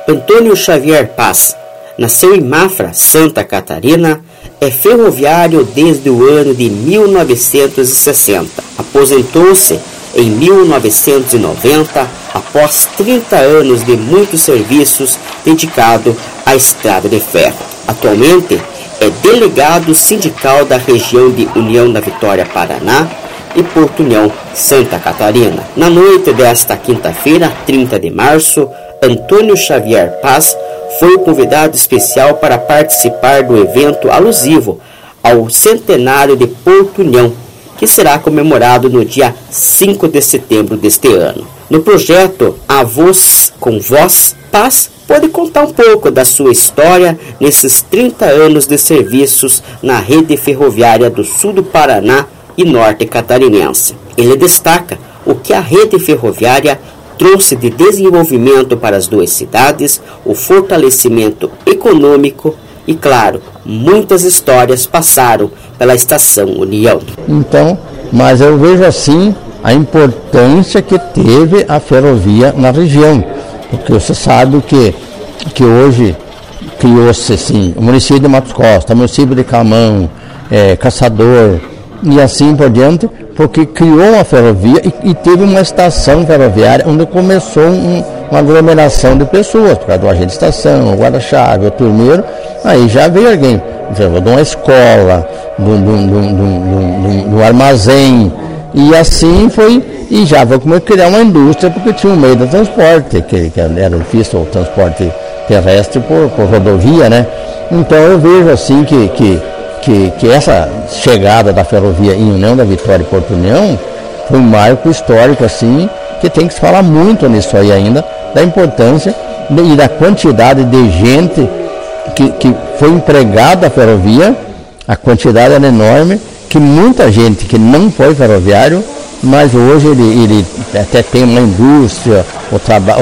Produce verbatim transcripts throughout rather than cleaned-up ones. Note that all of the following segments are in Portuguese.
Antônio Xavier Paz nasceu em Mafra, Santa Catarina, é ferroviário desde o ano de mil novecentos e sessenta. Aposentou-se em mil novecentos e noventa, após trinta anos de muitos serviços dedicado à estrada de ferro. Atualmente é delegado sindical da região de União da Vitória, Paraná e Porto União, Santa Catarina. Na noite desta quinta-feira, trinta de março, Antônio Xavier Paz foi o convidado especial para participar do evento alusivo ao centenário de Porto União, que será comemorado no dia cinco de setembro deste ano. No projeto A Voz com Voz, Paz pode contar um pouco da sua história nesses trinta anos de serviços na rede ferroviária do sul do Paraná e norte catarinense. Ele destaca o que a rede ferroviária trouxe de desenvolvimento para as duas cidades, o fortalecimento econômico e, claro, muitas histórias passaram pela Estação União. Então, mas eu vejo assim a importância que teve a ferrovia na região, porque você sabe que, que hoje criou-se assim, o município de Matos Costa, o município de Camão, é, Caçador e assim por diante, porque criou uma ferrovia e, e teve uma estação ferroviária onde começou um, uma aglomeração de pessoas, por causa do agente de estação, o guarda-chave, o turmeiro, aí já veio alguém, de uma escola, do, do, do, do, do, do armazém, e assim foi, e já foi como criar uma indústria, porque tinha um meio de transporte, que, que era difícil o transporte terrestre por, por rodovia, né? Então eu vejo assim que, que, que, que essa chegada da ferrovia em União da Vitória e Porto União foi um marco histórico assim, que tem que se falar muito nisso aí ainda, da importância e da quantidade de gente que, que foi empregada a ferrovia, a quantidade era enorme, que muita gente que não foi ferroviário, mas hoje ele, ele até tem uma indústria, ou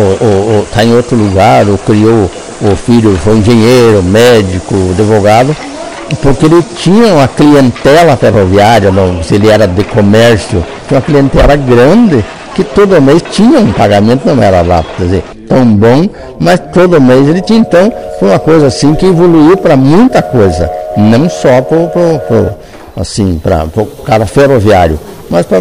está em outro lugar, ou criou, o filho foi engenheiro, médico, advogado, porque ele tinha uma clientela ferroviária, não, se ele era de comércio, tinha uma clientela grande, que todo mês tinha um pagamento, não era lá, quer dizer, tão bom, mas todo mês ele tinha. Então foi uma coisa assim que evoluiu para muita coisa, não só para assim, para o cara ferroviário, mas para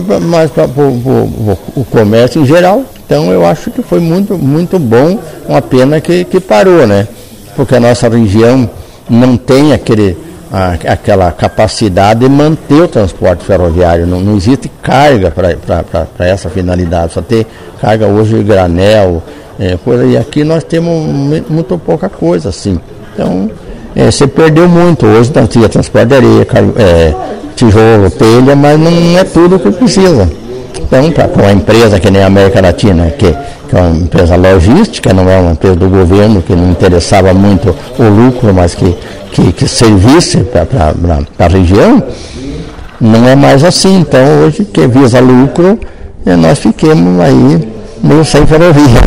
o comércio em geral. Então eu acho que foi muito, muito bom, uma pena que, que parou, né? Porque a nossa região não tem aquele, a, aquela capacidade de manter o transporte ferroviário, não, não existe carga para essa finalidade, só tem carga hoje granel, é, coisa, e aqui nós temos muito pouca coisa assim. Então é, você perdeu muito, hoje não tinha transporte de areia, é, tijolo, telha, mas não é tudo que precisa. Então, para uma empresa que nem a América Latina, que, que é uma empresa logística, não é uma empresa do governo, que não interessava muito o lucro, mas que, que, que servisse para a região, não é mais assim. Então, hoje, que visa lucro, nós fiquemos aí meio sem ferrovia.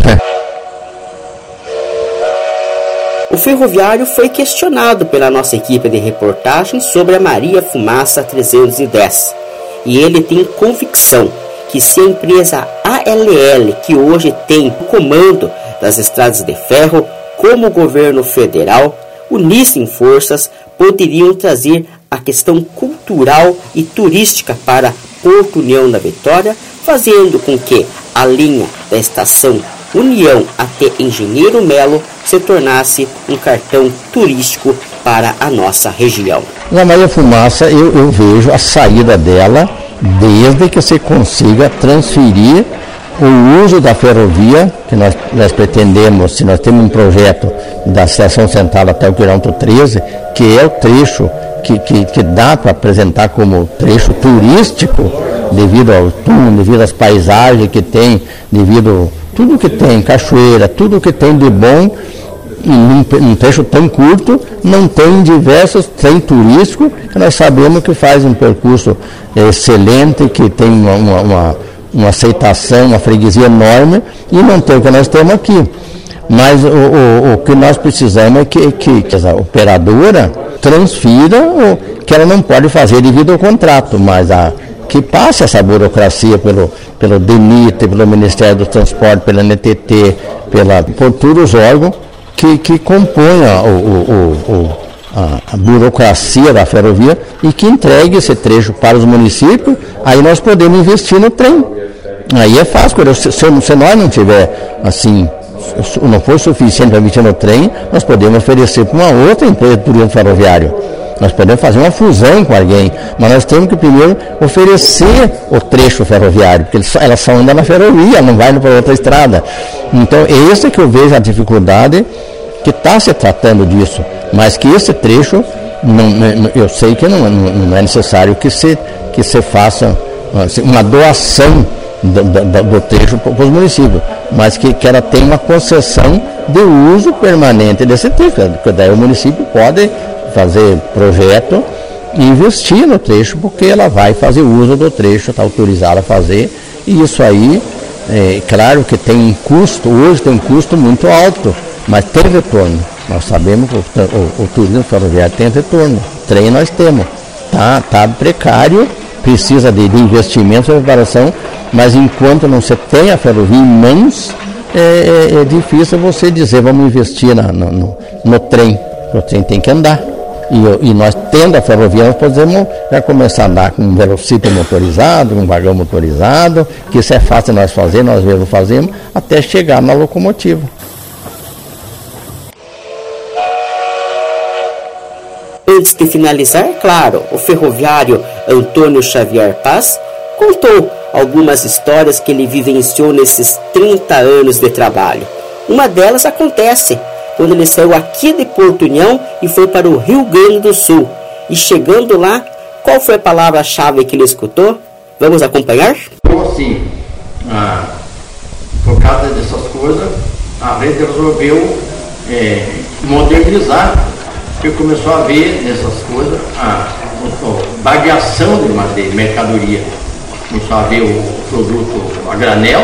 O ferroviário foi questionado pela nossa equipe de reportagem sobre a Maria Fumaça trezentos e dez. E ele tem convicção que se a empresa A L L, que hoje tem o comando das estradas de ferro, como o governo federal, unissem forças, poderiam trazer a questão cultural e turística para Porto União da Vitória, fazendo com que a linha da estação União até Engenheiro Melo se tornasse um cartão turístico para a nossa região. Na Maria Fumaça eu, eu vejo a saída dela desde que se consiga transferir o uso da ferrovia, que nós, nós pretendemos, se nós temos um projeto da Estação Central até o quilômetro treze, que é o trecho que, que, que dá para apresentar como trecho turístico, devido ao túmulo, devido às paisagens que tem, devido tudo que tem, cachoeira, tudo que tem de bom, em um trecho tão curto, não tem diversos, tem turístico, que nós sabemos que faz um percurso excelente, que tem uma, uma, uma aceitação, uma freguesia enorme, e não tem o que nós temos aqui. Mas o, o, o que nós precisamos é que, que, que a operadora transfira o que ela não pode fazer devido ao contrato, mas a que passe essa burocracia pelo, pelo D E N I T, pelo Ministério do Transporte, pela N T T, pela, por todos os órgãos, que, que compõe a, o, o, o, a, a burocracia da ferrovia e que entregue esse trecho para os municípios, aí nós podemos investir no trem. Aí é fácil, se, se nós não tiver, assim, não for suficiente para investir no trem, nós podemos oferecer para uma outra empresa de turismo ferroviário. Nós podemos fazer uma fusão com alguém, mas nós temos que primeiro oferecer o trecho ferroviário, porque ela só anda na ferrovia, não vai para outra estrada. Então, é esse que eu vejo a dificuldade que está se tratando disso, mas que esse trecho, não, eu sei que não, não é necessário que se, que se faça assim, uma doação do, do, do trecho para os municípios, mas que, que ela tenha uma concessão de uso permanente desse trecho, porque daí o município pode fazer projeto e investir no trecho, porque ela vai fazer uso do trecho, está autorizada a fazer, e isso aí, é claro que tem um custo, hoje tem um custo muito alto, mas tem retorno. Nós sabemos que o, o, o turismo ferroviário tem retorno, o trem nós temos, está tá precário, precisa de, de investimento e preparação, mas enquanto não se tem a ferrovia em mãos, é, é, é difícil você dizer, vamos investir na, no, no, no trem, o trem tem que andar. E, e nós, tendo a ferrovia, nós podemos já começar a andar com um velocípede motorizado, um vagão motorizado, que isso é fácil nós fazer, nós mesmos fazemos, até chegar na locomotiva. Antes de finalizar, claro, o ferroviário Antônio Xavier Paz contou algumas histórias que ele vivenciou nesses trinta anos de trabalho. Uma delas acontece quando ele saiu aqui de Porto União e foi para o Rio Grande do Sul. E chegando lá, qual foi a palavra-chave que ele escutou? Vamos acompanhar? Assim, ah, por causa dessas coisas, a rede resolveu é, modernizar, porque começou a ver nessas coisas a, a variação de madeira, mercadoria. Começou a ver o produto a granel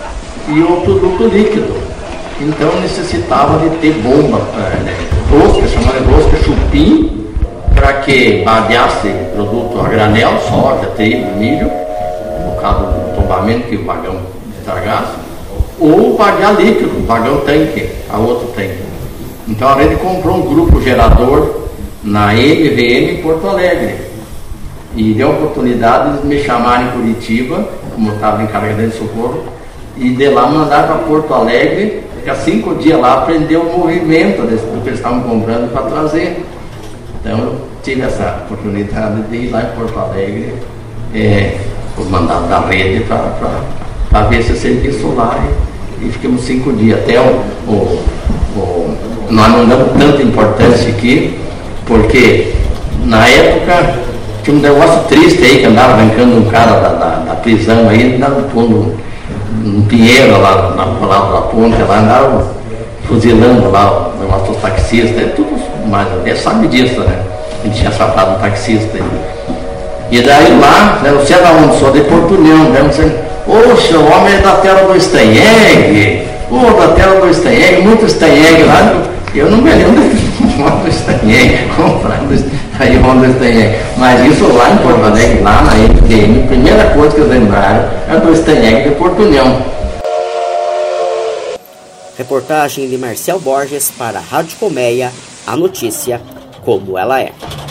e o produto líquido. Então necessitava de ter bomba, né, rosca, chamada rosca chupim, para que badeasse produto a granel, soja, trigo, milho, no caso do tombamento que o vagão estragasse, ou badear líquido, o vagão tanque, a outro tanque. Então a rede comprou um grupo gerador na M V M em Porto Alegre e deu a oportunidade de me chamarem em Curitiba, como eu estava encarregado de socorro, e de lá mandar para Porto Alegre. Ficar cinco dias lá, aprender o movimento desse, do que eles estavam comprando para trazer. Então eu tive essa oportunidade de ir lá em Porto Alegre, é, por mandado da rede, para ver esse serviço lá. E, e ficamos cinco dias. Até o, o, o, nós não damos tanta importância aqui, porque na época tinha um negócio triste aí, que andava arrancando um cara da, da, da prisão aí, andava pondo um pinheiro lá na palavra da ponte, lá andaram fuzilando lá o negócio dos taxistas, é tudo mais, até sabe disso, né? A gente tinha atrapado um taxista. E daí lá, né, você é da onde? Sou de Porto União, né? Oxe, o homem é da terra do Estanhegue, ô, da terra do Estanhegue, muito Estanhegue lá, eu não me lembro do Estanhegue, comprando aí onde do Estanhegue. Mas isso lá em Porto Alegre, lá na M V M, a primeira coisa que eles lembraram é do Estanhegue de Porto União. Reportagem de Marcel Borges para a Rádio Colmeia, a notícia como ela é.